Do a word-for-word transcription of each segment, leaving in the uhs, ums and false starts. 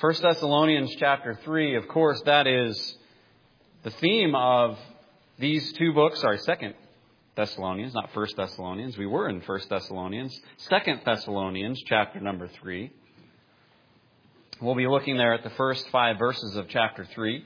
First Thessalonians chapter three, of course, that is the theme of these two books. Sorry, Second Thessalonians, not First Thessalonians. We were in First Thessalonians. Second Thessalonians chapter number three. We'll be looking there at the first five verses of chapter three.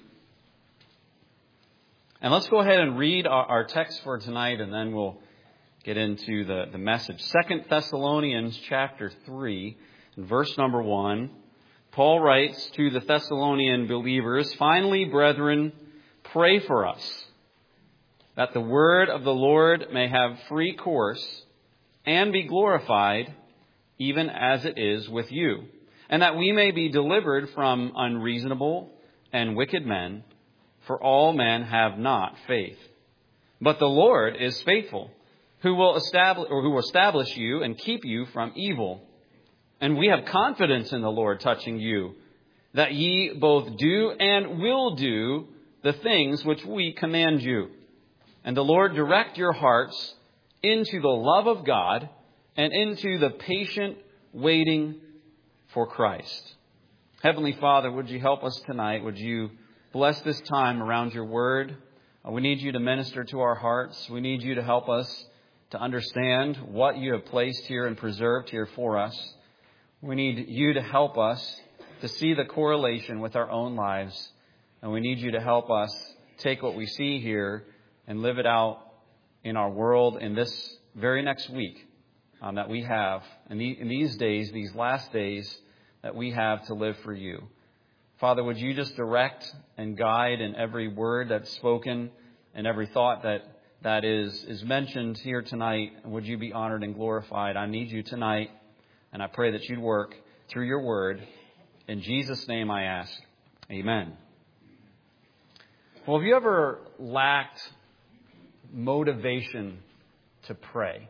And let's go ahead and read our, our text for tonight, and then we'll get into the, the message. Second Thessalonians chapter three, and verse number one. Paul writes to the Thessalonian believers, "Finally, brethren, pray for us, that the word of the Lord may have free course and be glorified, even as it is with you, and that we may be delivered from unreasonable and wicked men, for all men have not faith. But the Lord is faithful, who will establish or who will establish you and keep you from evil. And we have confidence in the Lord touching you, that ye both do and will do the things which we command you. And the Lord direct your hearts into the love of God and into the patient waiting for Christ." Heavenly Father, would you help us tonight? Would you bless this time around your word? We need you to minister to our hearts. We need you to help us to understand what you have placed here and preserved here for us. We need you to help us to see the correlation with our own lives. And we need you to help us take what we see here and live it out in our world in this very next week um, that we have. In, the, in these days, these last days that we have to live for you. Father, would you just direct and guide in every word that's spoken and every thought that, that is, is mentioned here tonight. And would you be honored and glorified? I need you tonight. And I pray that you'd work through your word. In Jesus' name I ask. Amen. Well, have you ever lacked motivation to pray?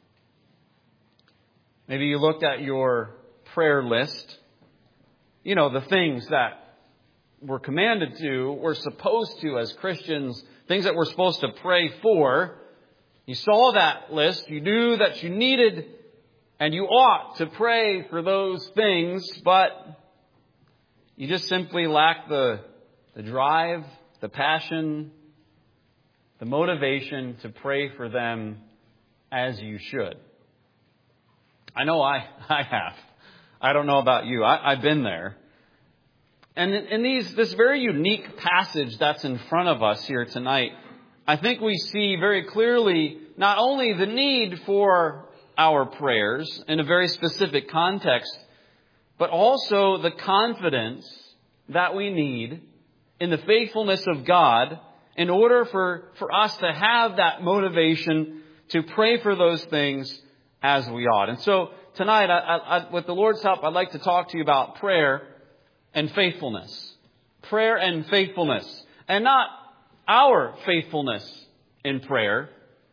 Maybe you looked at your prayer list. You know, the things that we're commanded to, we're supposed to as Christians, things that we're supposed to pray for. You saw that list. You knew that you needed and you ought to pray for those things, but you just simply lack the, the drive, the passion, the motivation to pray for them as you should. I know I, I have. I don't know about you. I, I've been there. And in, in these this very unique passage that's in front of us here tonight, I think we see very clearly not only the need for our prayers in a very specific context, but also the confidence that we need in the faithfulness of God in order for, for us to have that motivation to pray for those things as we ought. And so tonight, I, I, with the Lord's help, I'd like to talk to you about prayer and faithfulness. Prayer and faithfulness. And not our faithfulness in prayer,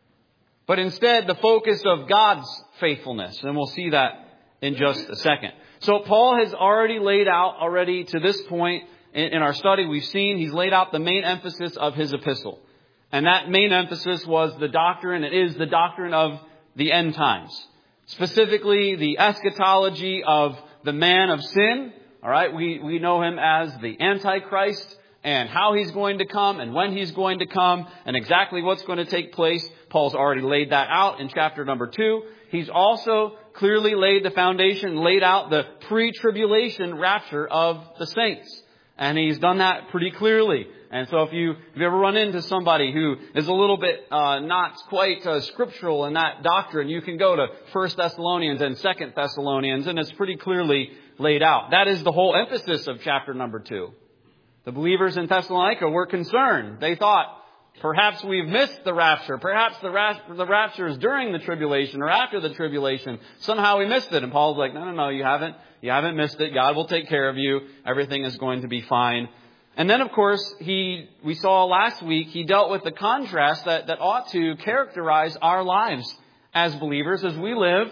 but instead the focus of God's faithfulness. And we'll see that in just a second. So Paul has already laid out already to this point in, in our study, we've seen he's laid out the main emphasis of his epistle. And that main emphasis was the doctrine, it is the doctrine of the end times. Specifically, the eschatology of the man of sin. All right, we, we know him as the Antichrist, and how he's going to come and when he's going to come and exactly what's going to take place. Paul's already laid that out in chapter number two. He's also clearly laid the foundation, laid out the pre-tribulation rapture of the saints. And he's done that pretty clearly. And so if you, if you ever run into somebody who is a little bit uh, not quite uh, scriptural in that doctrine, you can go to First Thessalonians and Second Thessalonians, and it's pretty clearly laid out. That is the whole emphasis of chapter number two. The believers in Thessalonica were concerned. They thought, perhaps we've missed the rapture. Perhaps the, ra- the rapture is during the tribulation or after the tribulation. Somehow we missed it. And Paul's like, no, no, no, you haven't. You haven't missed it. God will take care of you. Everything is going to be fine. And then, of course, he we saw last week, he dealt with the contrast that, that ought to characterize our lives as believers as we live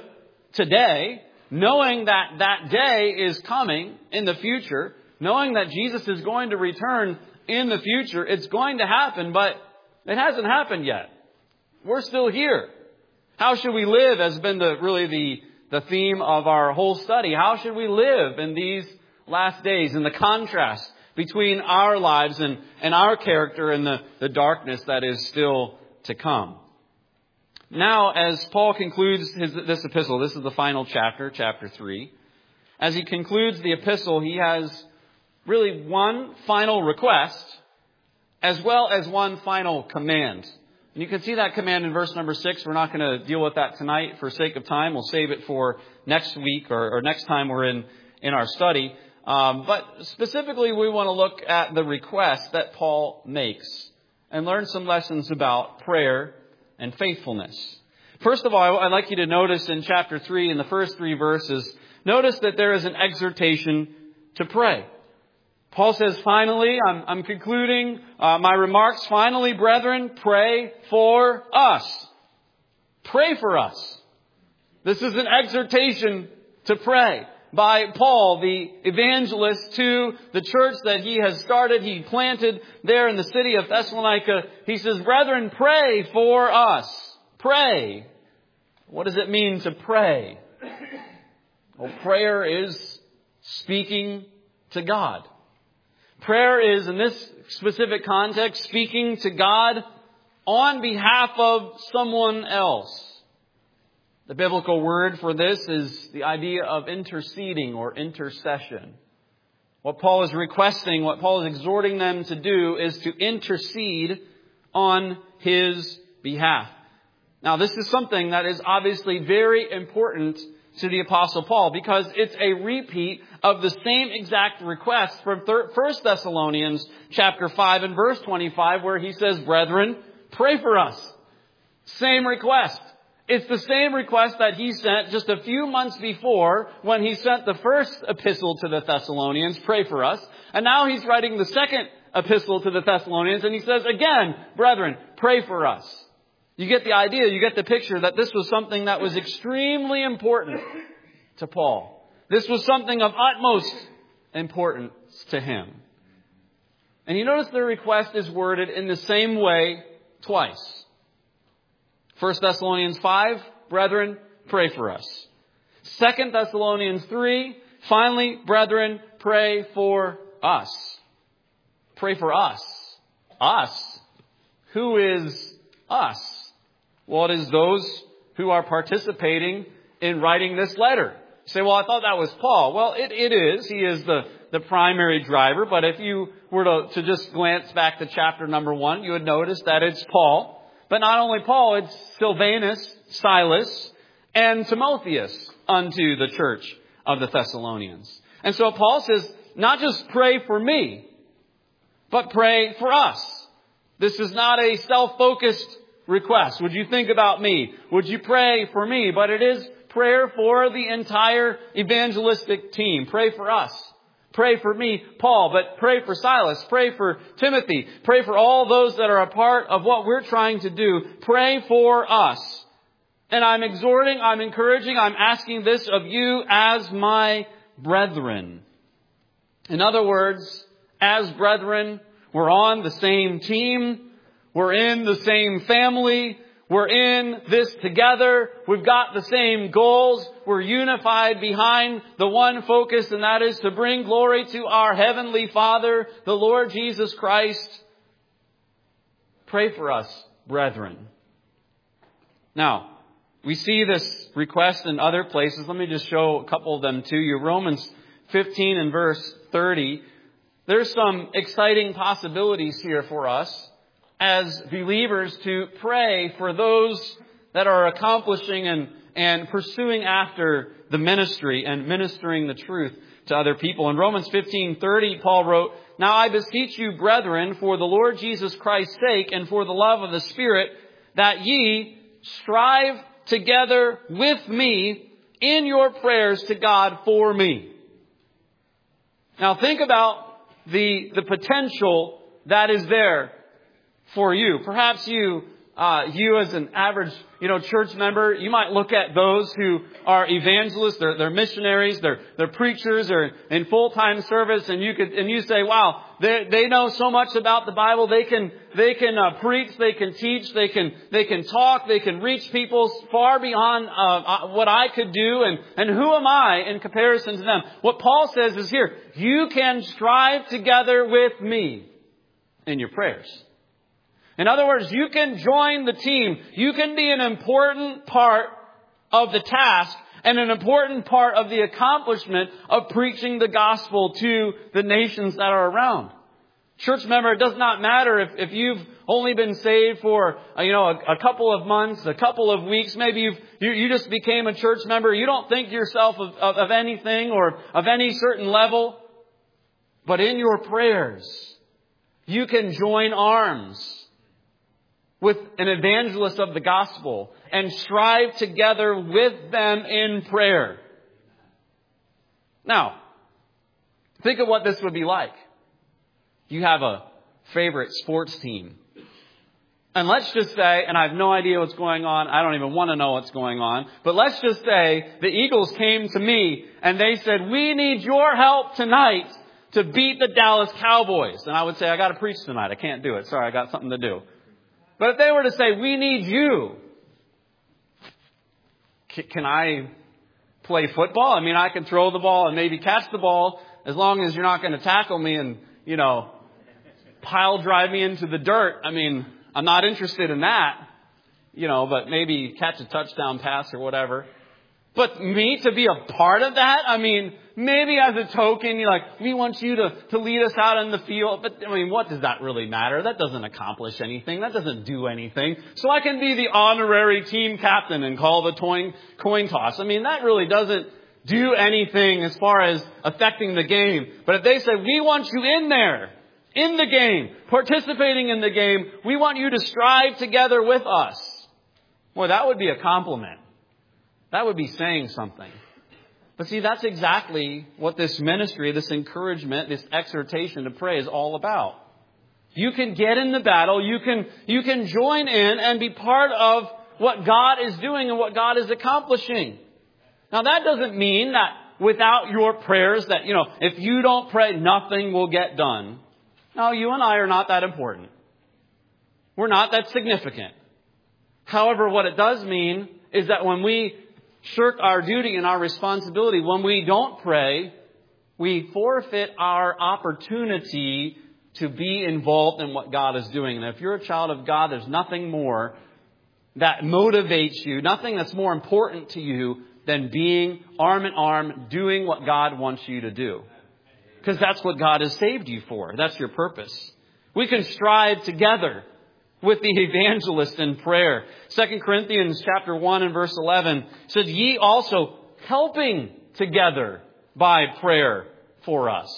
today, knowing that that day is coming in the future, knowing that Jesus is going to return in the future. It's going to happen, but it hasn't happened yet. We're still here. How should we live has been the really the, the theme of our whole study. How should we live in these last days and the contrast between our lives and, and our character and the, the darkness that is still to come. Now, as Paul concludes his, this epistle, this is the final chapter, chapter three. As he concludes the epistle, he has really one final request as well as one final command. And you can see that command in verse number six. We're not going to deal with that tonight for sake of time. We'll save it for next week or, or next time we're in, in our study. Um, but specifically, we want to look at the request that Paul makes and learn some lessons about prayer and faithfulness. First of all, I'd like you to notice in chapter three, in the first three verses, notice that there is an exhortation to pray. Paul says, finally, I'm, I'm concluding uh, my remarks. Finally, brethren, pray for us. Pray for us. This is an exhortation to pray by Paul, the evangelist, to the church that he has started. He planted there in the city of Thessalonica. He says, brethren, pray for us. Pray. What does it mean to pray? Well, prayer is speaking to God. Prayer is, in this specific context, speaking to God on behalf of someone else. The biblical word for this is the idea of interceding or intercession. What Paul is requesting, what Paul is exhorting them to do is to intercede on his behalf. Now, this is something that is obviously very important to the Apostle Paul because it's a repeat of the same exact request from First Thessalonians chapter five and verse twenty-five, where he says, brethren, pray for us. Same request. It's the same request that he sent just a few months before when he sent the first epistle to the Thessalonians, pray for us. And now he's writing the second epistle to the Thessalonians and he says, again, brethren, pray for us. You get the idea, you get the picture that this was something that was extremely important to Paul. This was something of utmost importance to him. And you notice the request is worded in the same way twice. First Thessalonians five, brethren, pray for us. Second Thessalonians three, finally, brethren, pray for us. Pray for us. Us? Who is us? Well, it is those who are participating in writing this letter. You say, well, I thought that was Paul. Well, it, it is. He is the, the primary driver. But if you were to, to just glance back to chapter number one, you would notice that it's Paul. But not only Paul, it's Silvanus, Silas, and Timotheus unto the church of the Thessalonians. And so Paul says, not just pray for me, but pray for us. This is not a self-focused request. Would you think about me? Would you pray for me? But it is prayer for the entire evangelistic team. Pray for us. Pray for me, Paul, but pray for Silas. Pray for Timothy. Pray for all those that are a part of what we're trying to do. Pray for us. And I'm exhorting, I'm encouraging, I'm asking this of you as my brethren. In other words, as brethren, we're on the same team. We're in the same family. We're in this together. We've got the same goals. We're unified behind the one focus, and that is to bring glory to our Heavenly Father, the Lord Jesus Christ. Pray for us, brethren. Now, we see this request in other places. Let me just show a couple of them to you. Romans fifteen and verse thirty. There's some exciting possibilities here for us as believers to pray for those that are accomplishing and, and pursuing after the ministry and ministering the truth to other people. In Romans fifteen thirty, Paul wrote, now I beseech you, brethren, for the Lord Jesus Christ's sake and for the love of the Spirit, that ye strive together with me in your prayers to God for me. Now think about the, the potential that is there for you. Perhaps you Uh, you as an average, you know, church member, you might look at those who are evangelists, they're, they're missionaries, they're, they're preachers, they're in full-time service, and you could, and you say, wow, they, they know so much about the Bible, they can, they can, uh, preach, they can teach, they can, they can talk, they can reach people far beyond, uh, what I could do, and, and who am I in comparison to them? What Paul says is here, you can strive together with me in your prayers. In other words, you can join the team. You can be an important part of the task and an important part of the accomplishment of preaching the gospel to the nations that are around. Church member, it does not matter if, if you've only been saved for, you know, a, a couple of months, a couple of weeks. Maybe you've, you, you just became a church member. You don't think yourself of, of, of anything or of any certain level. But in your prayers, you can join arms with an evangelist of the gospel and strive together with them in prayer. Now, think of what this would be like. You have a favorite sports team. And let's just say, and I have no idea what's going on. I don't even want to know what's going on. But let's just say the Eagles came to me and they said, we need your help tonight to beat the Dallas Cowboys. And I would say, I got to preach tonight. I can't do it. Sorry, I got something to do. But if they were to say, we need you, can I play football? I mean, I can throw the ball and maybe catch the ball as long as you're not going to tackle me and, you know, pile drive me into the dirt. I mean, I'm not interested in that, you know, but maybe catch a touchdown pass or whatever. But me to be a part of that, I mean, maybe as a token, you're like, we want you to, to lead us out in the field. But, I mean, what does that really matter? That doesn't accomplish anything. That doesn't do anything. So I can be the honorary team captain and call the coin, coin toss. I mean, that really doesn't do anything as far as affecting the game. But if they say, we want you in there, in the game, participating in the game, we want you to strive together with us. Boy, that would be a compliment. That would be saying something. But see, that's exactly what this ministry, this encouragement, this exhortation to pray is all about. You can get in the battle. You can, you can join in and be part of what God is doing and what God is accomplishing. Now, that doesn't mean that without your prayers that, you know, if you don't pray, nothing will get done. No, you and I are not that important. We're not that significant. However, what it does mean is that when we shirk our duty and our responsibility, when we don't pray, we forfeit our opportunity to be involved in what God is doing. And if you're a child of God, there's nothing more that motivates you, nothing that's more important to you than being arm in arm, doing what God wants you to do. Because that's what God has saved you for. That's your purpose. We can strive together with the evangelist in prayer. Second Corinthians chapter one and verse eleven says, ye also helping together by prayer for us.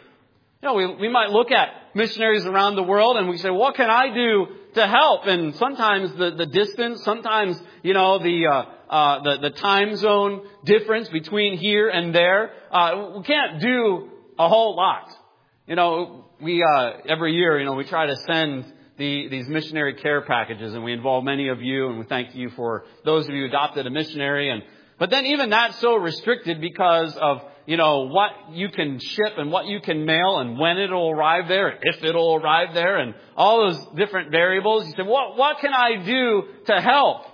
You know, we, we might look at missionaries around the world and we say, what can I do to help? And sometimes the, the distance, sometimes, you know, the, uh, uh, the, the time zone difference between here and there, uh, we can't do a whole lot. You know, we, uh, every year, you know, we try to send The, these missionary care packages, and we involve many of you, and we thank you for those of you who adopted a missionary. And but then even that's so restricted because of, you know, what you can ship and what you can mail and when it'll arrive there, if it'll arrive there, and all those different variables. You say, what what can I do to help?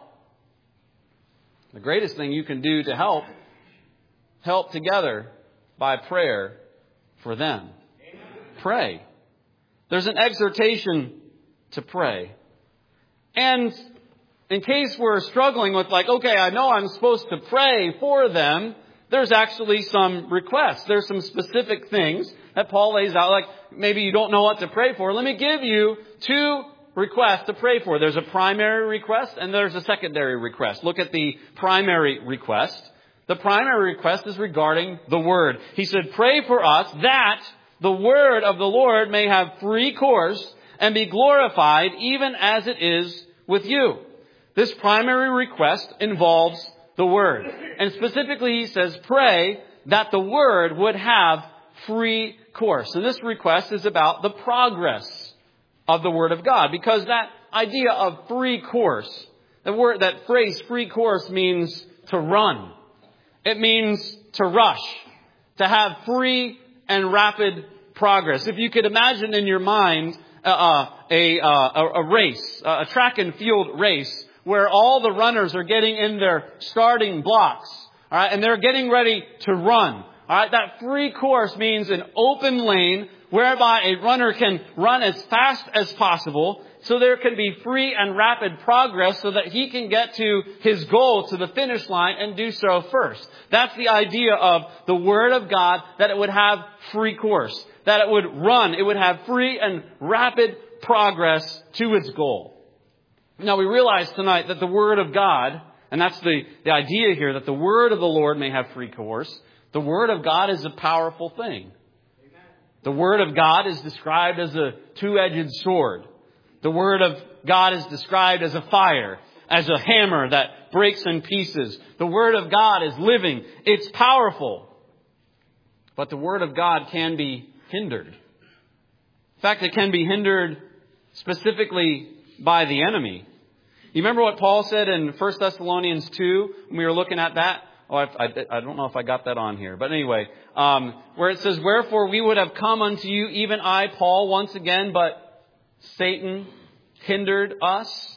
The greatest thing you can do to help, help together by prayer for them. Amen. Pray. There's an exhortation to pray. And in case we're struggling with like, okay, I know I'm supposed to pray for them, there's actually some requests. There's some specific things that Paul lays out, like maybe you don't know what to pray for. Let me give you two requests to pray for. There's a primary request and there's a secondary request. Look at the primary request. The primary request is regarding the Word. He said, pray for us that the Word of the Lord may have free course and be glorified even as it is with you. This primary request involves the Word. And specifically, he says, pray that the Word would have free course. And this request is about the progress of the Word of God, because that idea of free course. The word, that phrase free course means to run. It means to rush, to have free and rapid progress. If you could imagine in your mind uh, a, uh, a race, a track and field race, where all the runners are getting in their starting blocks, all right, and they're getting ready to run. All right, that free course means an open lane whereby a runner can run as fast as possible, so there can be free and rapid progress so that he can get to his goal, to the finish line, and do so first. That's the idea of the Word of God, that it would have free course, that it would run, it would have free and rapid progress to its goal. Now we realize tonight that the Word of God, and that's the, the idea here, that the Word of the Lord may have free course. The Word of God is a powerful thing. The Word of God is described as a two-edged sword. The Word of God is described as a fire, as a hammer that breaks in pieces. The Word of God is living. It's powerful. But the Word of God can be hindered. In fact, it can be hindered specifically by the enemy. You remember what Paul said in First Thessalonians two when we were looking at that? Oh, I, I, I don't know if I got that on here. But anyway, um, where it says, "Wherefore we would have come unto you, even I, Paul, once again, but Satan hindered us."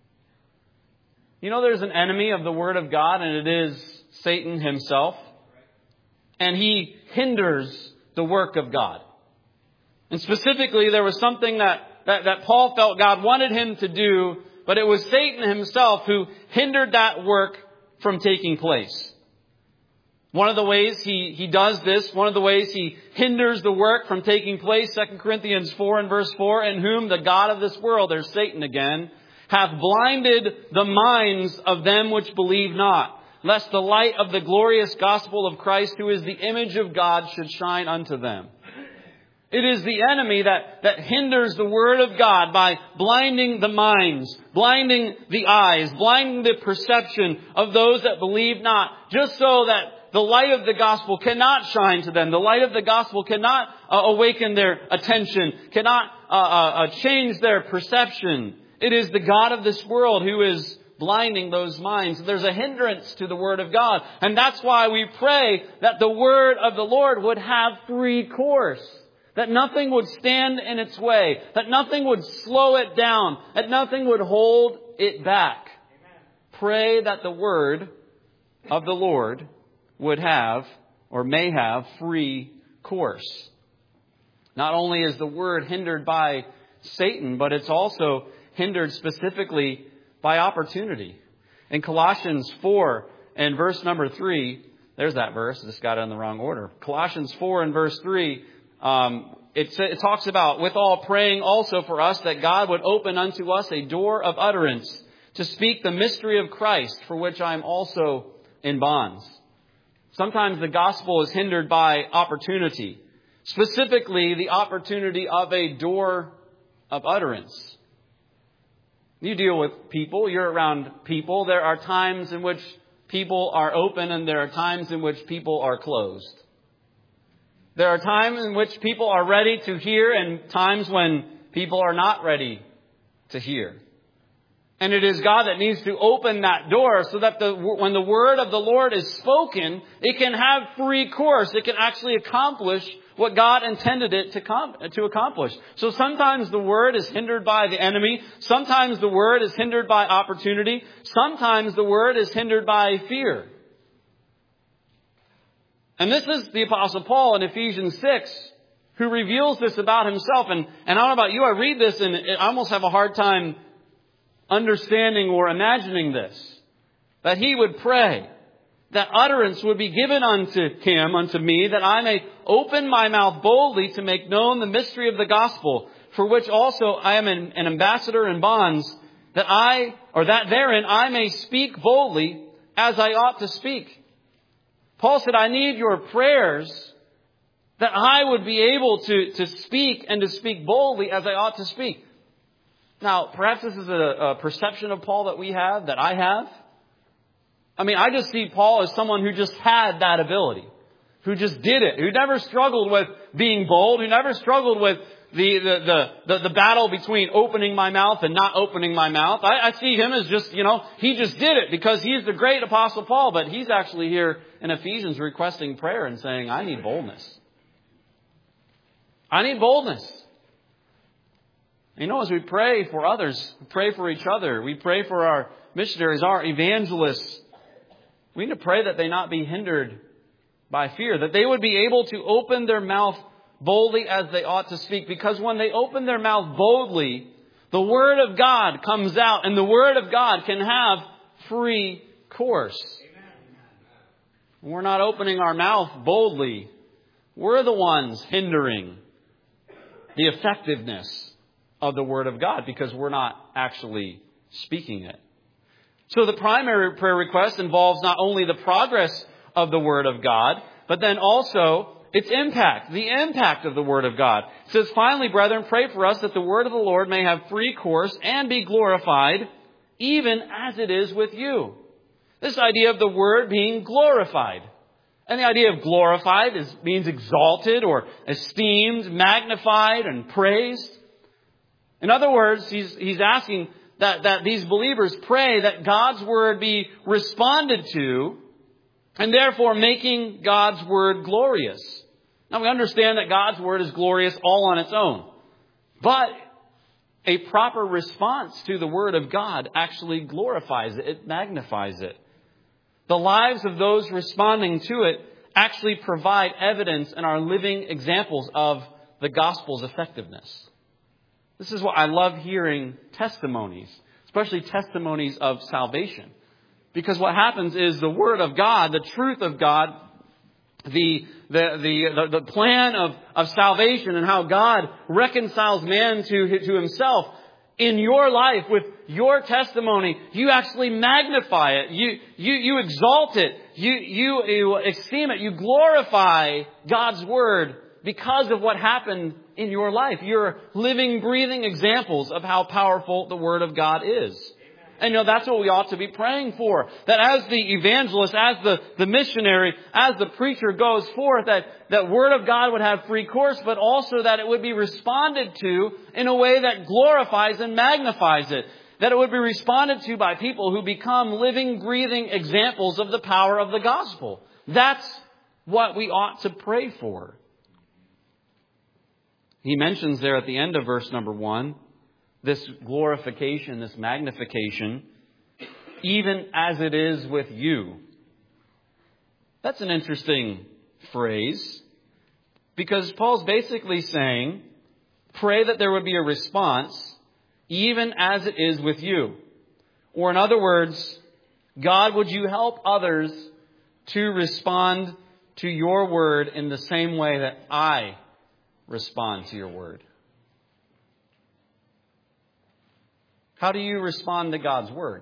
You know, there's an enemy of the Word of God, and it is Satan himself. And he hinders the work of God. And specifically, there was something that, that, that Paul felt God wanted him to do, but it was Satan himself who hindered that work from taking place. One of the ways he, he does this, one of the ways he hinders the work from taking place, Second Corinthians four and verse four, "In whom the God of this world," there's Satan again, "hath blinded the minds of them which believe not, lest the light of the glorious gospel of Christ, who is the image of God, should shine unto them." It is the enemy that, that hinders the Word of God by blinding the minds, blinding the eyes, blinding the perception of those that believe not, just so that the light of the gospel cannot shine to them. The light of the gospel cannot uh, awaken their attention, cannot uh, uh, change their perception. It is the God of this world who is blinding those minds. There's a hindrance to the Word of God. And that's why we pray that the Word of the Lord would have free course. That nothing would stand in its way. That nothing would slow it down. That nothing would hold it back. Amen. Pray that the Word of the Lord would have, or may have, free course. Not only is the Word hindered by Satan, but it's also hindered specifically by opportunity. In Colossians four and verse number three, there's that verse. I just got it in the wrong order. Colossians four and verse three, um, it, it talks about, "With all praying also for us, that God would open unto us a door of utterance to speak the mystery of Christ, for which I am also in bonds." Sometimes the gospel is hindered by opportunity. Specifically, the opportunity of a door of utterance. You deal with people. You're around people. There are times in which people are open, and there are times in which people are closed. There are times in which people are ready to hear, and times when people are not ready to hear. And it is God that needs to open that door so that the, when the Word of the Lord is spoken, it can have free course. It can actually accomplish what God intended it to, com- to accomplish. So sometimes the Word is hindered by the enemy. Sometimes the Word is hindered by opportunity. Sometimes the Word is hindered by fear. And this is the Apostle Paul in Ephesians six, who reveals this about himself. And, and I don't know about you, I read this and I almost have a hard time understanding or imagining this. That he would pray that utterance would be given unto him, unto me, that I may open my mouth boldly to make known the mystery of the gospel, for which also I am an, an ambassador in bonds, that I, or that therein I may speak boldly as I ought to speak. Paul said, I need your prayers that I would be able to, to speak and to speak boldly as I ought to speak. Now, perhaps this is a, a perception of Paul that we have, that I have. I mean, I just see Paul as someone who just had that ability. who just did it, who never struggled with being bold, who never struggled with the the the, the, the battle between opening my mouth and not opening my mouth. I, I see him as just, you know, he just did it because he's the great Apostle Paul, but he's actually here in Ephesians requesting prayer and saying, I need boldness. I need boldness. You know, as we pray for others, we pray for each other, we pray for our missionaries, our evangelists, we need to pray that they not be hindered by fear, that they would be able to open their mouth boldly as they ought to speak. Because when they open their mouth boldly, the Word of God comes out, and the Word of God can have free course. When we're not opening our mouth boldly, we're the ones hindering the effectiveness of the Word of God because we're not actually speaking it. So the primary prayer request involves not only the progress of the Word of God, but then also its impact, the impact of the Word of God. It says, finally, brethren, pray for us that the Word of the Lord may have free course and be glorified, even as it is with you. This idea of the Word being glorified. And the idea of glorified is, means exalted or esteemed, magnified, and praised. In other words, he's, he's asking that, that these believers pray that God's Word be responded to, and therefore making God's Word glorious. Now we understand that God's Word is glorious all on its own. But a proper response to the Word of God actually glorifies it. It magnifies it. The lives of those responding to it actually provide evidence and are living examples of the gospel's effectiveness. This is what I love hearing testimonies, especially testimonies of salvation. Because what happens is the Word of God, the truth of God, the the the the plan of, of salvation and how God reconciles man to, to himself in your life with your testimony, you actually magnify it. You you you exalt it. You you, you esteem it. You glorify God's Word because of what happened in your life. You're living, breathing examples of how powerful the Word of God is. And you know, that's what we ought to be praying for. That as the evangelist, as the, the missionary, as the preacher goes forth, that that Word of God would have free course, but also that it would be responded to in a way that glorifies and magnifies it. That it would be responded to by people who become living, breathing examples of the power of the gospel. That's what we ought to pray for. He mentions there at the end of verse number one, this glorification, this magnification, even as it is with you. That's an interesting phrase, because Paul's basically saying, pray that there would be a response, even as it is with you. Or in other words, God, would you help others to respond to your word in the same way that I respond to your word? How do you respond to God's word?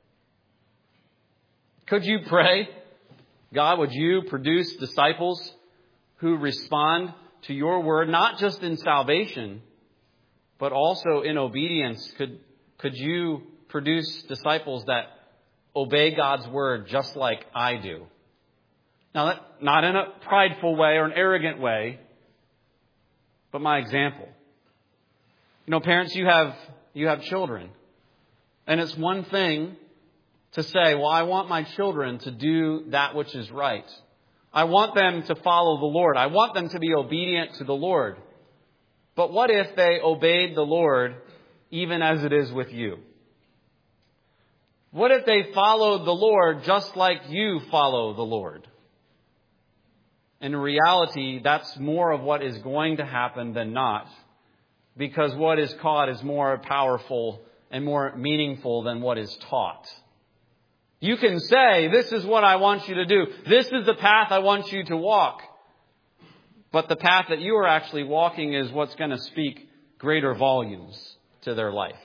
Could you pray, God, would you produce disciples who respond to your word, not just in salvation, but also in obedience? Could, could you produce disciples that obey God's word just like I do? Now, that, not in a prideful way or an arrogant way, but my example. You know, parents, you have you have children. And it's one thing to say, well, I want my children to do that which is right. I want them to follow the Lord. I want them to be obedient to the Lord. But what if they obeyed the Lord even as it is with you? What if they followed the Lord just like you follow the Lord? In reality, that's more of what is going to happen than not, because what is caught is more powerful and more meaningful than what is taught. You can say, this is what I want you to do. This is the path I want you to walk. But the path that you are actually walking is what's going to speak greater volumes to their life.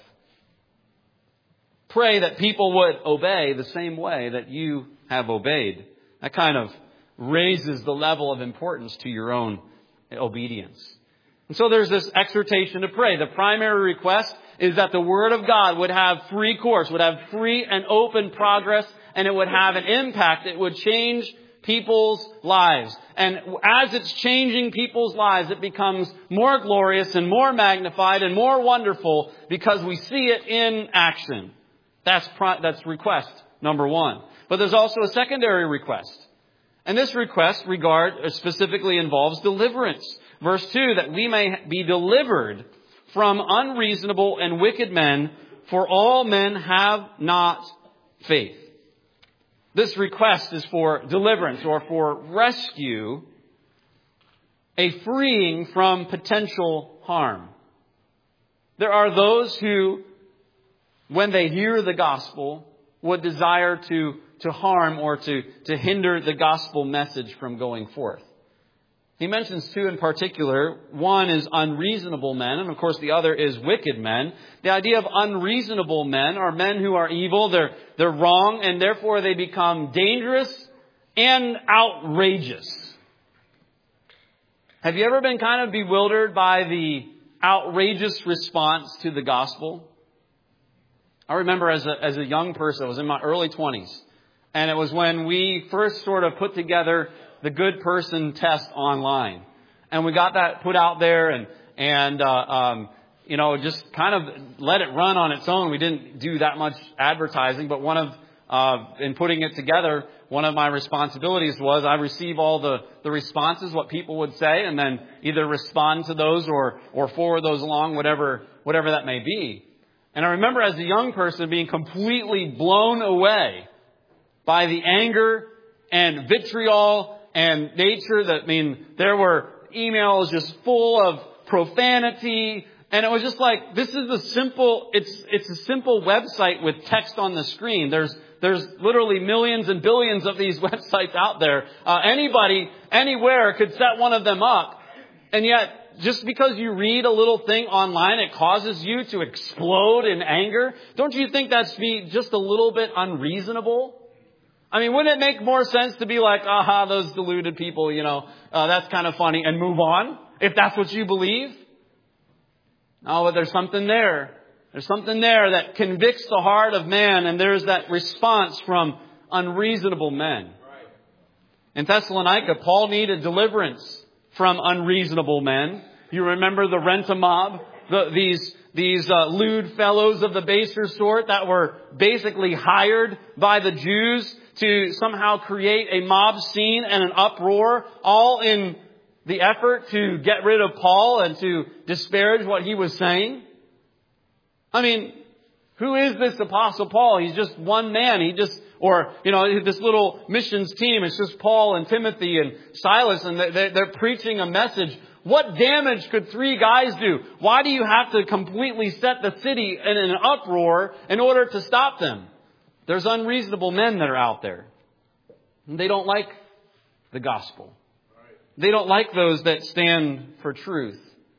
Pray that people would obey the same way that you have obeyed. That kind of raises the level of importance to your own obedience. And so there's this exhortation to pray. The primary request is that the Word of God would have free course, would have free and open progress, and it would have an impact. It would change people's lives. And as it's changing people's lives, it becomes more glorious and more magnified and more wonderful because we see it in action. That's that's request number one. But there's also a secondary request. And this request regard specifically involves deliverance. Verse two, that we may be delivered from unreasonable and wicked men, for all men have not faith. This request is for deliverance or for rescue, a freeing from potential harm. There are those who, when they hear the gospel, would desire to, to harm or to, to hinder the gospel message from going forth. He mentions two in particular. One is unreasonable men, and of course the other is wicked men. The idea of unreasonable men are men who are evil, they're, they're wrong, and therefore they become dangerous and outrageous. Have you ever been kind of bewildered by the outrageous response to the gospel? I remember as a, as a young person, I was in my early twenties, and it was when we first sort of put together the good person test online. And we got that put out there and, and, uh, um, you know, just kind of let it run on its own. We didn't do that much advertising, but one of, uh, in putting it together, one of my responsibilities was I receive all the, the responses, what people would say, and then either respond to those or, or forward those along, whatever, whatever that may be. And I remember as a young person being completely blown away by the anger and vitriol and nature that, I mean, there were emails just full of profanity. And it was just like, this is a simple, it's, it's a simple website with text on the screen. There's, there's literally millions and billions of these websites out there. Uh, anybody, anywhere could set one of them up. And yet, just because you read a little thing online, it causes you to explode in anger. Don't you think that's be just a little bit unreasonable? I mean, wouldn't it make more sense to be like, aha, those deluded people, you know, uh, that's kind of funny, and move on, if that's what you believe? No, but there's something there. There's something there that convicts the heart of man, and there's that response from unreasonable men. In Thessalonica, Paul needed deliverance from unreasonable men. You remember the rent-a-mob, the, these These uh, lewd fellows of the baser sort that were basically hired by the Jews to somehow create a mob scene and an uproar, all in the effort to get rid of Paul and to disparage what he was saying. I mean, who is this Apostle Paul? He's just one man. He just, or, you know, this little missions team, it's just Paul and Timothy and Silas, and they're preaching a message. What damage could three guys do? Why do you have to completely set the city in an uproar in order to stop them? There's unreasonable men that are out there. And they don't like the gospel. They don't like those that stand for truth.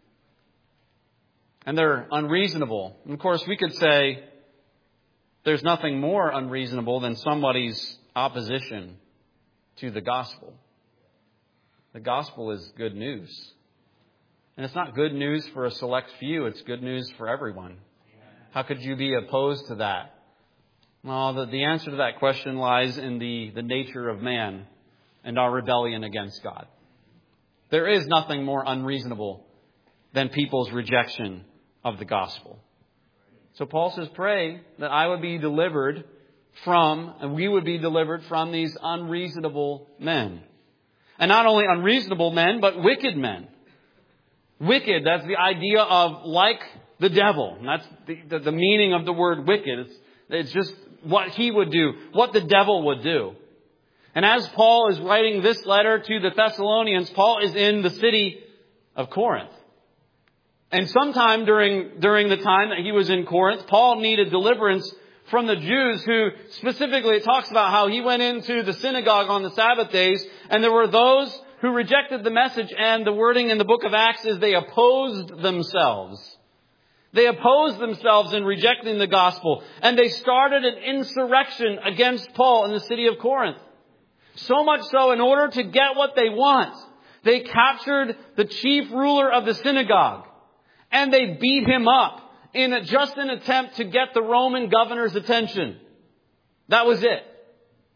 And they're unreasonable. And of course, we could say there's nothing more unreasonable than somebody's opposition to the gospel. The gospel is good news. And it's not good news for a select few. It's good news for everyone. How could you be opposed to that? Well, the, the answer to that question lies in the, the nature of man and our rebellion against God. There is nothing more unreasonable than people's rejection of the gospel. So Paul says, pray that I would be delivered from, and we would be delivered from these unreasonable men. And not only unreasonable men, but wicked men. Wicked, that's the idea of like the devil. And that's the, the, the meaning of the word wicked. It's, it's just what he would do, what the devil would do. And as Paul is writing this letter to the Thessalonians, Paul is in the city of Corinth. And sometime during, during the time that he was in Corinth, Paul needed deliverance from the Jews who, specifically it talks about how he went into the synagogue on the Sabbath days, and there were those who rejected the message, and the wording in the book of Acts is they opposed themselves. They opposed themselves in rejecting the gospel, and they started an insurrection against Paul in the city of Corinth. So much so, in order to get what they want, they captured the chief ruler of the synagogue, and they beat him up in a, just an attempt to get the Roman governor's attention. That was it.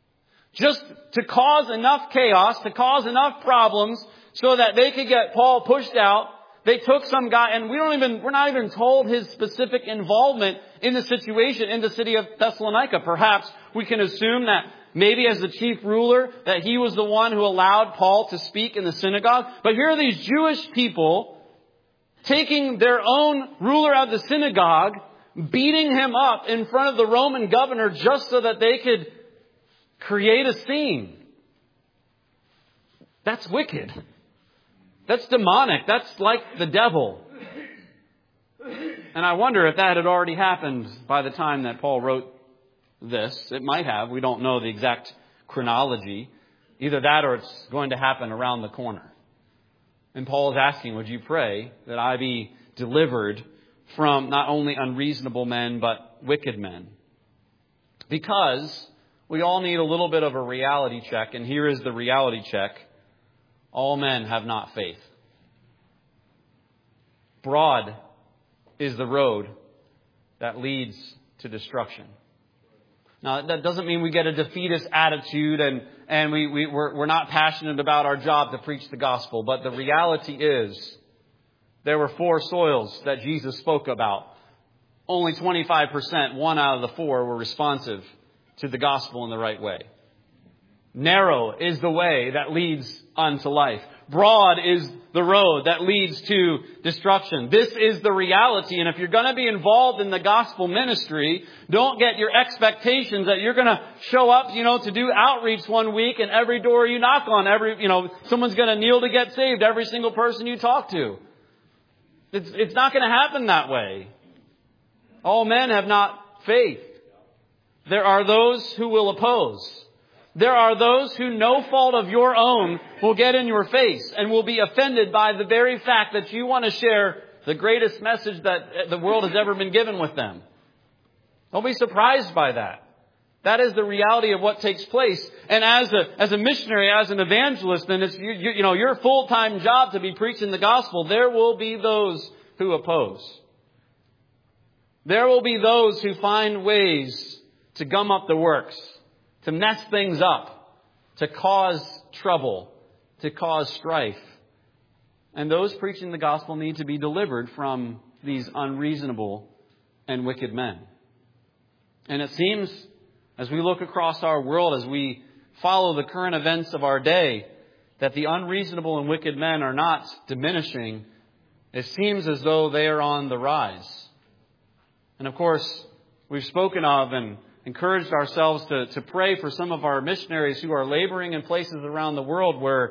just to cause enough chaos, to cause enough problems so that they could get Paul pushed out. They took some guy, and we don't even, we're not even told his specific involvement in the situation in the city of Thessalonica. Perhaps we can assume that maybe as the chief ruler, that he was the one who allowed Paul to speak in the synagogue. But here are these Jewish people taking their own ruler of the synagogue, beating him up in front of the Roman governor just so that they could create a scene. That's wicked. That's demonic. That's like the devil. And I wonder if that had already happened by the time that Paul wrote this. It might have. We don't know the exact chronology. Either that or it's going to happen around the corner. And Paul is asking, would you pray that I be delivered from not only unreasonable men, but wicked men? Because we all need a little bit of a reality check. And here is the reality check. All men have not faith. Broad is the road that leads to destruction. Now, that doesn't mean we get a defeatist attitude and, and we, we, we're, we're not passionate about our job to preach the gospel. But the reality is, there were four soils that Jesus spoke about. Only twenty-five percent, one out of the four, were responsive to the gospel in the right way. Narrow is the way that leads unto life. Broad is the road that leads to destruction. This is the reality. And if you're going to be involved in the gospel ministry, don't get your expectations that you're going to show up, you know, to do outreach one week and every door you knock on, every, you know, someone's going to kneel to get saved, every single person you talk to. It's, it's not going to happen that way. All men have not faith. There are those who will oppose. There are those who, no fault of your own, will get in your face and will be offended by the very fact that you want to share the greatest message that the world has ever been given with them. Don't be surprised by that. That is the reality of what takes place. And as a as a missionary, as an evangelist, then it's you, you, you know your full-time job to be preaching the gospel. There will be those who oppose. There will be those who find ways to gum up the works, to mess things up, to cause trouble, to cause strife. And those preaching the gospel need to be delivered from these unreasonable and wicked men. And it seems, as we look across our world, as we follow the current events of our day, that the unreasonable and wicked men are not diminishing. It seems as though they are on the rise. And of course, we've spoken of and encouraged ourselves to, to pray for some of our missionaries who are laboring in places around the world where,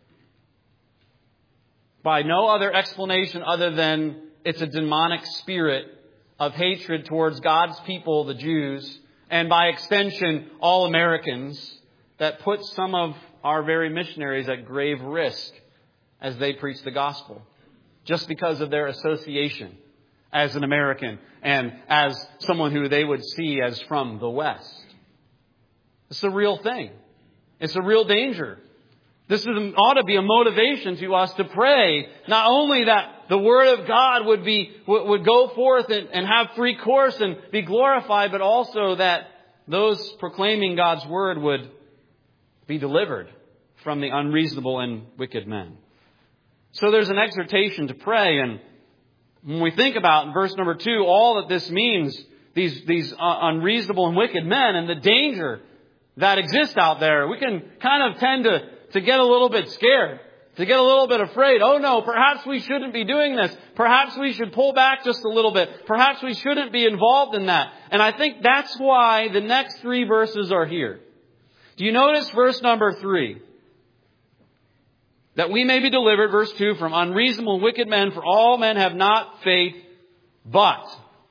by no other explanation other than it's a demonic spirit of hatred towards God's people, the Jews, and by extension, all Americans, that puts some of our very missionaries at grave risk as they preach the gospel, just because of their association as an American and as someone who they would see as from the West. It's a real thing. It's a real danger. This is, ought to be a motivation to us to pray, not only that the Word of God would be would go forth and, and have free course and be glorified, but also that those proclaiming God's Word would be delivered from the unreasonable and wicked men. So there's an exhortation to pray. And when we think about in verse number two, all that this means, these, these uh, unreasonable and wicked men and the danger that exists out there, we can kind of tend to, to get a little bit scared, to get a little bit afraid. Oh no, perhaps we shouldn't be doing this. Perhaps we should pull back just a little bit. Perhaps we shouldn't be involved in that. And I think that's why the next three verses are here. Do you notice verse number three? That we may be delivered, verse two, from unreasonable and wicked men, for all men have not faith, but.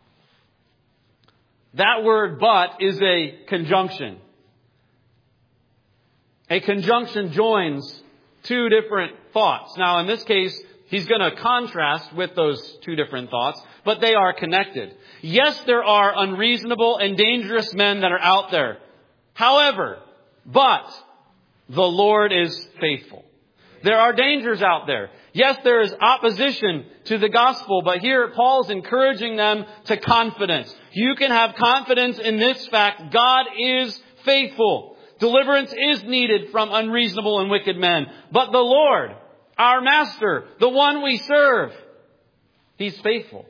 That word but is a conjunction. A conjunction joins two different thoughts. Now, in this case, he's going to contrast with those two different thoughts, but they are connected. Yes, there are unreasonable and dangerous men that are out there. However, but the Lord is faithful. There are dangers out there. Yes, there is opposition to the gospel, but here Paul's encouraging them to confidence. You can have confidence in this fact. God is faithful. Deliverance is needed from unreasonable and wicked men. But the Lord, our Master, the one we serve, He's faithful.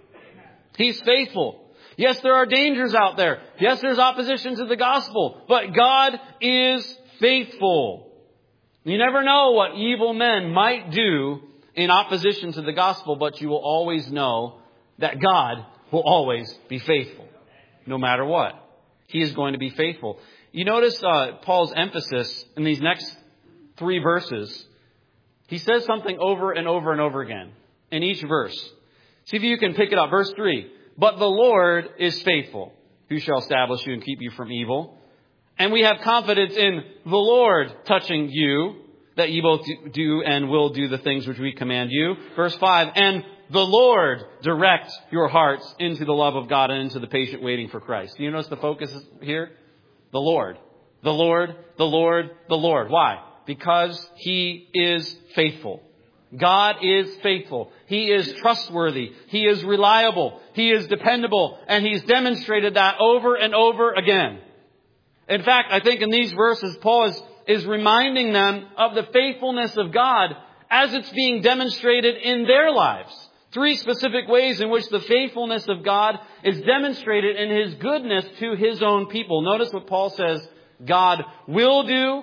He's faithful. Yes, there are dangers out there. Yes, there's opposition to the gospel. But God is faithful. You never know what evil men might do in opposition to the gospel, but you will always know that God will always be faithful, no matter what. He is going to be faithful. You notice uh, Paul's emphasis in these next three verses. He says something over and over and over again in each verse. See if you can pick it up. Verse three. But the Lord is faithful, who shall establish you and keep you from evil. And we have confidence in the Lord touching you, that you both do and will do the things which we command you. Verse five. And the Lord direct your hearts into the love of God and into the patient waiting for Christ. Do you notice the focus here? The Lord. The Lord, the Lord, the Lord. Why? Because He is faithful. God is faithful. He is trustworthy. He is reliable. He is dependable. And He's demonstrated that over and over again. In fact, I think in these verses, Paul is, is reminding them of the faithfulness of God as it's being demonstrated in their lives. Three specific ways in which the faithfulness of God is demonstrated in His goodness to His own people. Notice what Paul says God will do,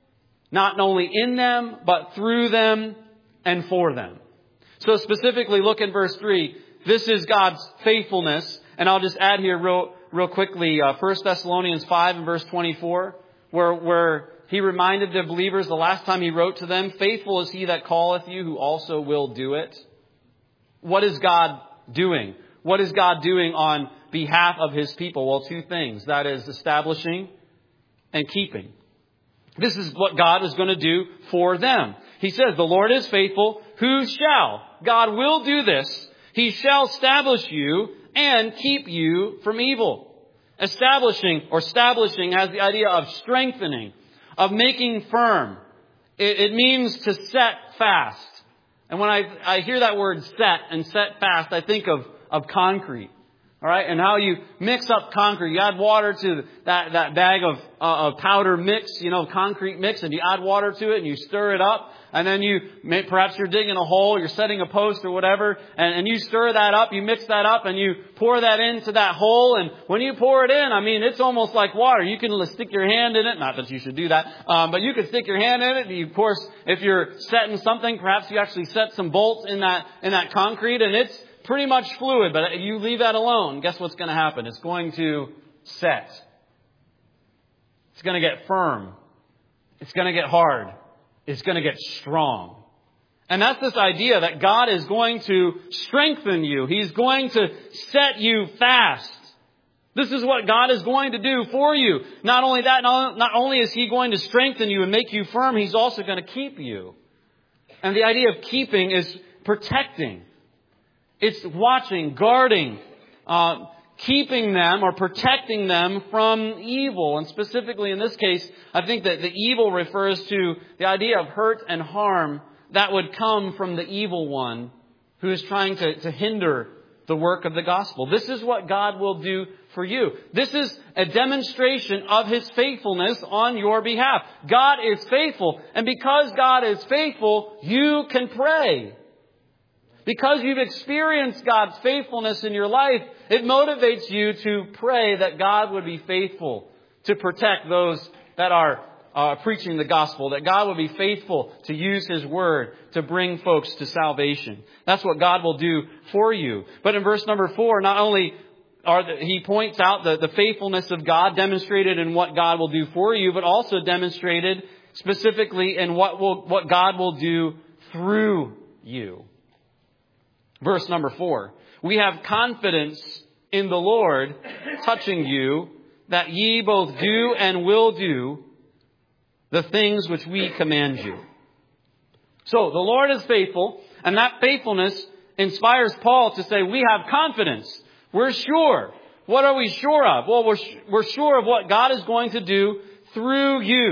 not only in them, but through them and for them. So specifically, look in verse three. This is God's faithfulness. And I'll just add here real, real quickly, uh, First Thessalonians five and verse twenty-four, where, where he reminded the believers the last time he wrote to them, faithful is He that calleth you, who also will do it. What is God doing? What is God doing on behalf of His people? Well, two things. That is establishing and keeping. This is what God is going to do for them. He says, the Lord is faithful, who shall. God will do this. He shall establish you and keep you from evil. Establishing or establishing has the idea of strengthening, of making firm. It, it means to set fast. And when I, I hear that word set and set fast, I think of, of concrete. All right. And how you mix up concrete. You add water to that, that bag of, uh, of powder mix, you know, concrete mix, and you add water to it and you stir it up. And then you, may, perhaps you're digging a hole, you're setting a post or whatever, and, and you stir that up, you mix that up, and you pour that into that hole. And when you pour it in, I mean, it's almost like water. You can stick your hand in it. Not that you should do that, um, but you can stick your hand in it. And you, of course, if you're setting something, perhaps you actually set some bolts in that in that concrete, and it's pretty much fluid. But you leave that alone, guess what's going to happen? It's going to set. It's going to get firm. It's going to get hard. It's going to get strong. And that's this idea that God is going to strengthen you. He's going to set you fast. This is what God is going to do for you. Not only that, not only is He going to strengthen you and make you firm, He's also going to keep you. And the idea of keeping is protecting. It's watching, guarding, uh, keeping them or protecting them from evil. And specifically in this case, I think that the evil refers to the idea of hurt and harm that would come from the evil one who is trying to, to hinder the work of the gospel. This is what God will do for you. This is a demonstration of His faithfulness on your behalf. God is faithful. And because God is faithful, you can pray. Because you've experienced God's faithfulness in your life, it motivates you to pray that God would be faithful to protect those that are uh, preaching the gospel, that God would be faithful to use His word to bring folks to salvation. That's what God will do for you. But in verse number four, not only are the, he points out the, the faithfulness of God demonstrated in what God will do for you, but also demonstrated specifically in what will what God will do through you. Verse number four, we have confidence in the Lord touching you, that ye both do and will do the things which we command you. So the Lord is faithful, and that faithfulness inspires Paul to say, we have confidence. We're sure. What are we sure of? Well, we're, we're sure of what God is going to do through you.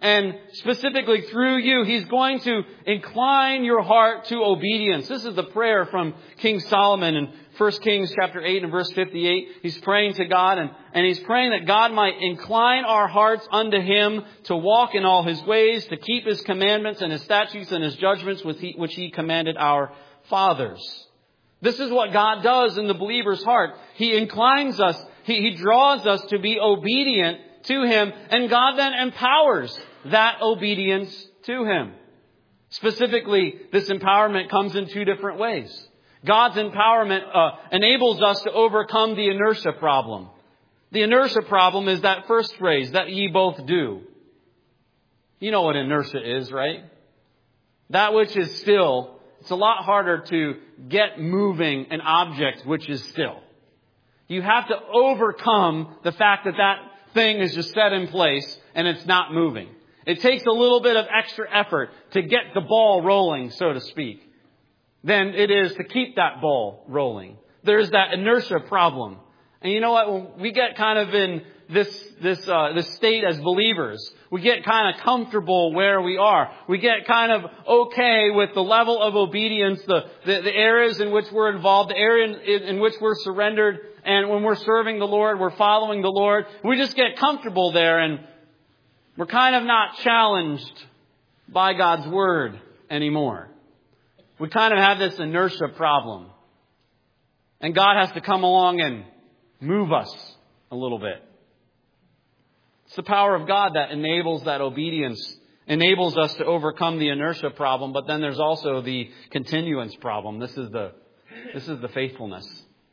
And specifically through you, He's going to incline your heart to obedience. This is the prayer from King Solomon in First Kings chapter eight and verse fifty-eight. He's praying to God, and, and he's praying that God might incline our hearts unto Him to walk in all His ways, to keep His commandments and His statutes and His judgments which He, which he commanded our fathers. This is what God does in the believer's heart. He inclines us. He, he draws us to be obedient to Him, and God then empowers that obedience to Him. Specifically, this empowerment comes in two different ways. God's empowerment uh, enables us to overcome the inertia problem. The inertia problem is that first phrase, that ye both do. You know what inertia is, right? That which is still. It's a lot harder to get moving an object which is still. You have to overcome the fact that that thing is just set in place and it's not moving. It takes a little bit of extra effort to get the ball rolling, so to speak, than it is to keep that ball rolling. There's that inertia problem. And you know what? When we get kind of in this this uh, this state as believers, we get kind of comfortable where we are. We get kind of okay with the level of obedience, the the, the areas in which we're involved, the area in, in which we're surrendered. And when we're serving the Lord, we're following the Lord. We just get comfortable there, and we're kind of not challenged by God's Word anymore. We kind of have this inertia problem. And God has to come along and move us a little bit. It's the power of God that enables that obedience, enables us to overcome the inertia problem. But then there's also the continuance problem. This is the, this is the faithfulness.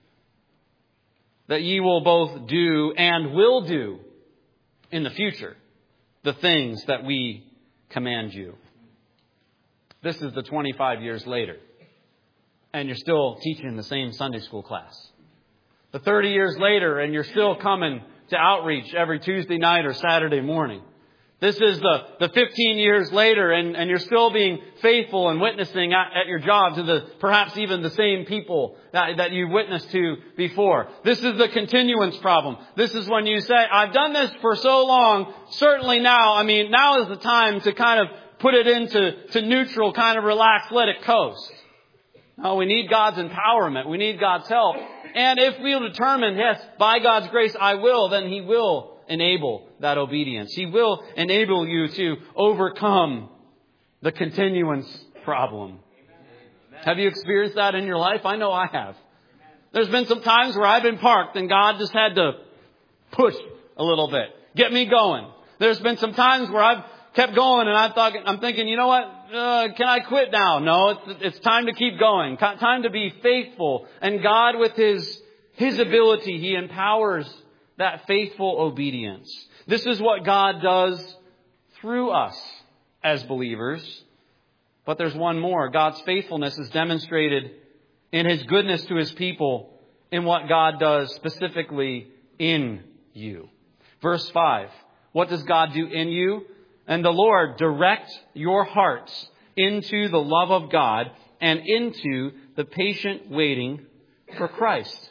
That ye will both do and will do in the future the things that we command you. This is the twenty-five years later. And you're still teaching the same Sunday school class. The thirty years later, and you're still coming to outreach every Tuesday night or Saturday morning. This is the, the fifteen years later, and, and you're still being faithful and witnessing at, at your job to the perhaps even the same people that, that you witnessed to before. This is the continuance problem. This is when you say, I've done this for so long, certainly now, I mean, now is the time to kind of put it into to neutral, kind of relax, let it coast. No, we need God's empowerment. We need God's help. And if we'll determine, yes, by God's grace I will, then He will enable that obedience. He will enable you to overcome the continuance problem. Amen. Have you experienced that in your life? I know I have. There's been some times where I've been parked and God just had to push a little bit, get me going. There's been some times where I've kept going and I thought, I'm thinking, you know what? Uh, can I quit now? No, it's, it's time to keep going. Time to be faithful. And God, with His, His ability, He empowers that faithful obedience. This is what God does through us as believers. But there's one more. God's faithfulness is demonstrated in His goodness to His people in what God does specifically in you. Verse five. What does God do in you? And the Lord direct your hearts into the love of God and into the patient waiting for Christ.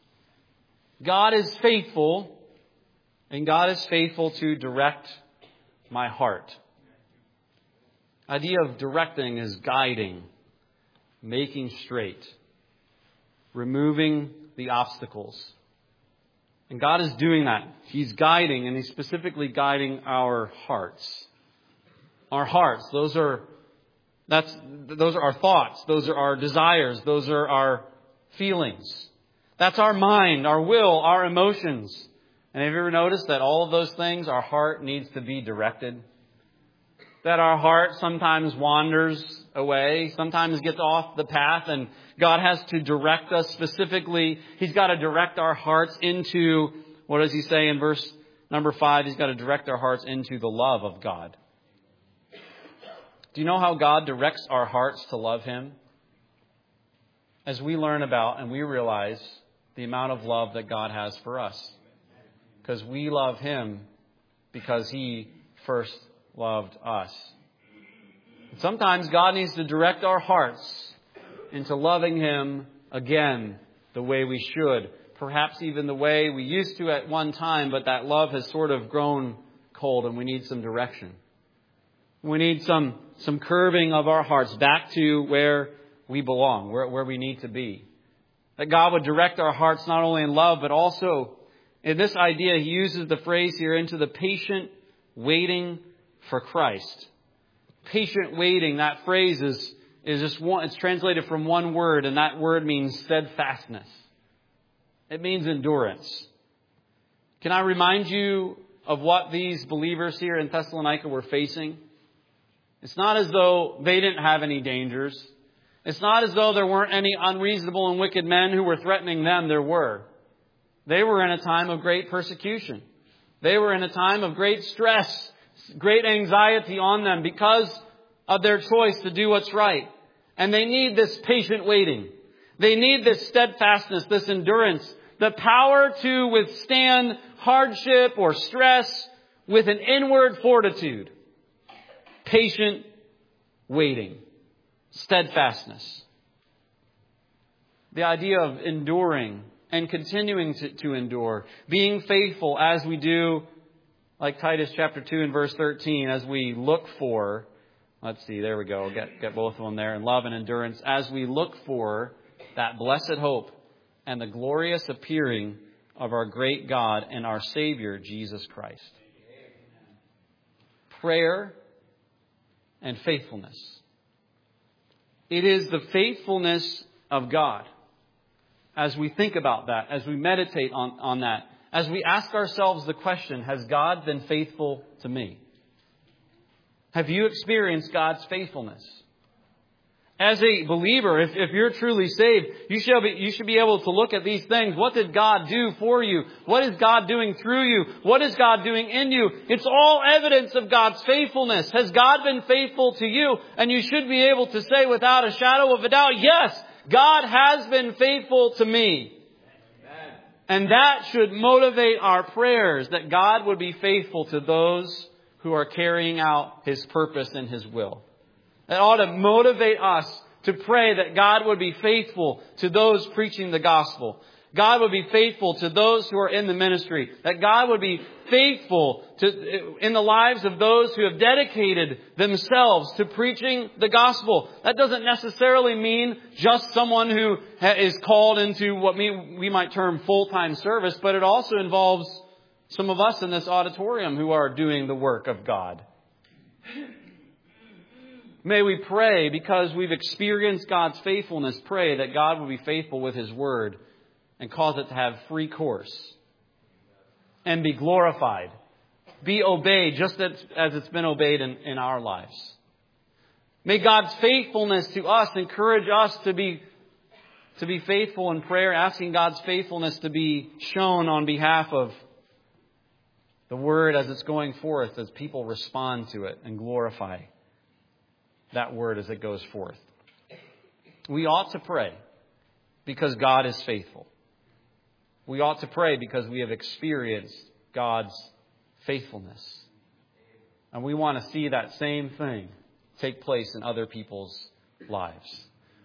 God is faithful, and God is faithful to direct my heart. Idea of directing is guiding, making straight, removing the obstacles. And God is doing that. He's guiding, and He's specifically guiding our hearts. Our hearts, those are that's those are our thoughts, those are our desires, those are our feelings. That's our mind, our will, our emotions. And have you ever noticed that all of those things, our heart needs to be directed? That our heart sometimes wanders away, sometimes gets off the path, and God has to direct us specifically. He's got to direct our hearts into, what does He say in verse number five? He's got to direct our hearts into the love of God. Do you know how God directs our hearts to love Him? As we learn about and we realize the amount of love that God has for us. Because we love Him because He first loved us. Sometimes God needs to direct our hearts into loving Him again the way we should. Perhaps even the way we used to at one time, but that love has sort of grown cold and we need some direction. We need some, some curbing of our hearts back to where we belong, where, where we need to be. That God would direct our hearts not only in love, but also in this idea, He uses the phrase here, into the patient waiting for Christ. Patient waiting, that phrase is, is just one, it's translated from one word, and that word means steadfastness. It means endurance. Can I remind you of what these believers here in Thessalonica were facing? It's not as though they didn't have any dangers. It's not as though there weren't any unreasonable and wicked men who were threatening them. There were. They were in a time of great persecution. They were in a time of great stress, great anxiety on them because of their choice to do what's right. And they need this patient waiting. They need this steadfastness, this endurance, the power to withstand hardship or stress with an inward fortitude. Patient waiting. Steadfastness. The idea of enduring and continuing to, to endure. Being faithful as we do, like Titus chapter two and verse thirteen, as we look for, let's see, there we go, get, get both of them there, in love and endurance, as we look for that blessed hope and the glorious appearing of our great God and our Savior, Jesus Christ. Prayer and faithfulness. It is the faithfulness of God. As we think about that, as we meditate on, on that, as we ask ourselves the question, has God been faithful to me? Have you experienced God's faithfulness? As a believer, if, if you're truly saved, you should, be, you should be able to look at these things. What did God do for you? What is God doing through you? What is God doing in you? It's all evidence of God's faithfulness. Has God been faithful to you? And you should be able to say without a shadow of a doubt, yes, God has been faithful to me. Amen. And that should motivate our prayers, that God would be faithful to those who are carrying out His purpose and His will. That ought to motivate us to pray that God would be faithful to those preaching the gospel. God would be faithful to those who are in the ministry. That God would be faithful to, in the lives of those who have dedicated themselves to preaching the gospel. That doesn't necessarily mean just someone who is called into what we, we might term full-time service, but it also involves some of us in this auditorium who are doing the work of God. May we pray, because we've experienced God's faithfulness, pray that God will be faithful with His word and cause it to have free course and be glorified, be obeyed just as, as it's been obeyed in, in our lives. May God's faithfulness to us encourage us to be, to be faithful in prayer, asking God's faithfulness to be shown on behalf of the word as it's going forth, as people respond to it and glorify that word as it goes forth. We ought to pray because God is faithful. We ought to pray because we have experienced God's faithfulness. And we want to see that same thing take place in other people's lives.